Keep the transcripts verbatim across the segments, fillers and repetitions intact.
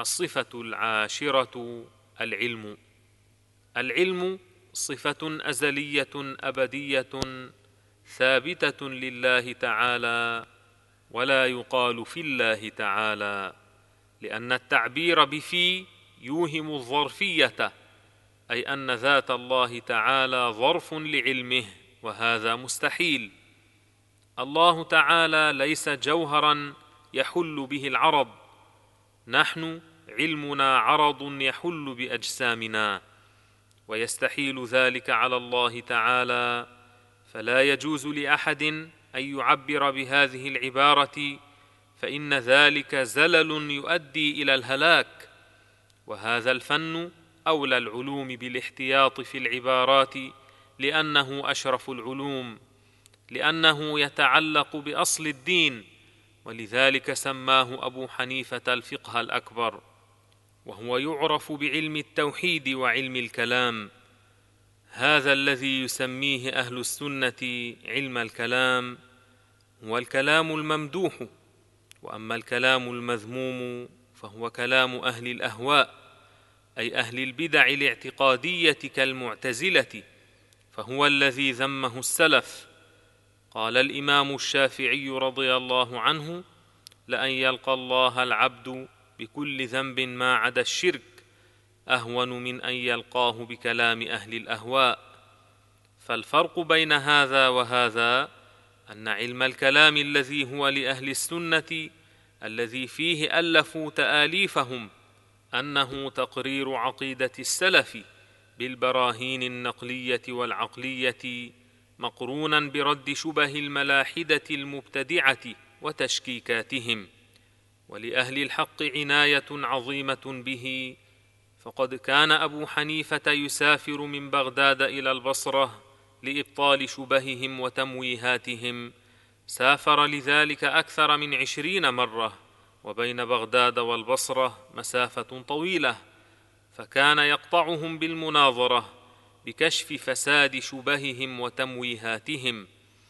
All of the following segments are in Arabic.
الصفة العاشرة: العلم. العلم صفة أزلية أبدية ثابتة لله تعالى، ولا يقال في الله تعالى، لأن التعبير بفي يوهم الظرفية، أي أن ذات الله تعالى ظرف لعلمه، وهذا مستحيل. الله تعالى ليس جوهرا يحل به العرض، نحن علمنا عرض يحل بأجسامنا، ويستحيل ذلك على الله تعالى، فلا يجوز لأحد أن يعبر بهذه العبارة، فإن ذلك زلل يؤدي إلى الهلاك. وهذا الفن أولى العلوم بالاحتياط في العبارات، لأنه أشرف العلوم، لأنه يتعلق بأصل الدين، ولذلك سماه أبو حنيفة الفقه الأكبر، وهو يعرف بعلم التوحيد وعلم الكلام. هذا الذي يسميه أهل السنة علم الكلام هو الكلام الممدوح، وأما الكلام المذموم فهو كلام أهل الأهواء، أي أهل البدع الاعتقادية كالمعتزلة، فهو الذي ذمه السلف. قال الإمام الشافعي رضي الله عنه: لأن يلقى الله العبد بكل ذنب ما عدا الشرك أهون من أن يلقاه بكلام أهل الأهواء. فالفرق بين هذا وهذا أن علم الكلام الذي هو لأهل السنة، الذي فيه ألفوا تآليفهم، أنه تقرير عقيدة السلف بالبراهين النقلية والعقلية، مقرونا برد شبه الملاحدة المبتدعة وتشكيكاتهم. ولأهل الحق عناية عظيمة به، فقد كان أبو حنيفة يسافر من بغداد إلى البصرة لإبطال شبههم وتمويهاتهم، سافر لذلك أكثر من عشرين مرة، وبين بغداد والبصرة مسافة طويلة، فكان يقطعهم بالمناظرة بكشف فساد شبههم وتمويهاتهم.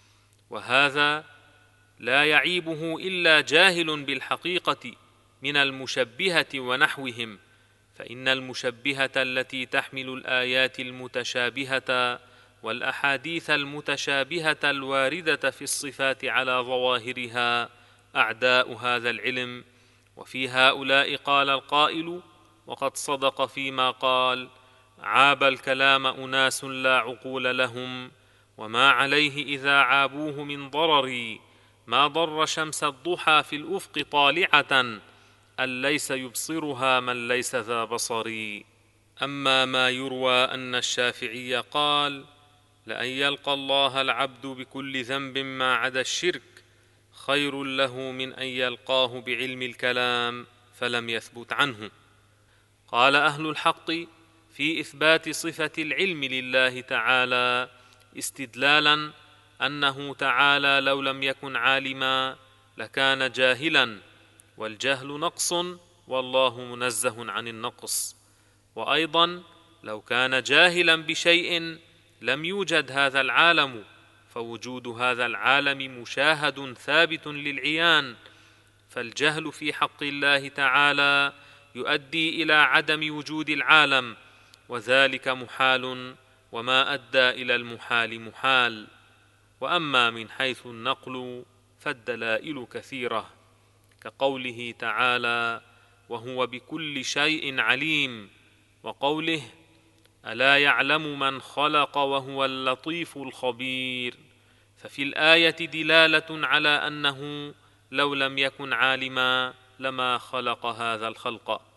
وهذا لا يعيبه إلا جاهل بالحقيقة من المشبهة ونحوهم، فإن المشبهة التي تحمل الآيات المتشابهة والأحاديث المتشابهة الواردة في الصفات على ظواهرها أعداء هذا العلم. وفي هؤلاء قال القائل، وقد صدق فيما قال: عاب الكلام أناس لا عقول لهم، وما عليه إذا عابوه من ضرر، ما ضر شمس الضحى في الأفق طالعة، أن ليس يبصرها من ليس ذا بصر. أما ما يروى أن الشافعي قال: لأن يلقى الله العبد بكل ذنب ما عدا الشرك خير له من أن يلقاه بعلم الكلام، فلم يثبت عنه. قال أهل الحق في إثبات صفة العلم لله تعالى استدلالا أنه تعالى لو لم يكن عالما لكان جاهلا، والجهل نقص والله منزه عن النقص. وأيضا لو كان جاهلا بشيء لم يوجد هذا العالم، فوجود هذا العالم مشاهد ثابت للعيان، فالجهل في حق الله تعالى يؤدي إلى عدم وجود العالم، وذلك محال، وما أدى إلى المحال محال. وأما من حيث النقل فالدلائل كثيرة، كقوله تعالى: وهو بكل شيء عليم، وقوله: ألا يعلم من خلق وهو اللطيف الخبير. ففي الآية دلالة على أنه لو لم يكن عالما لما خلق هذا الخلق.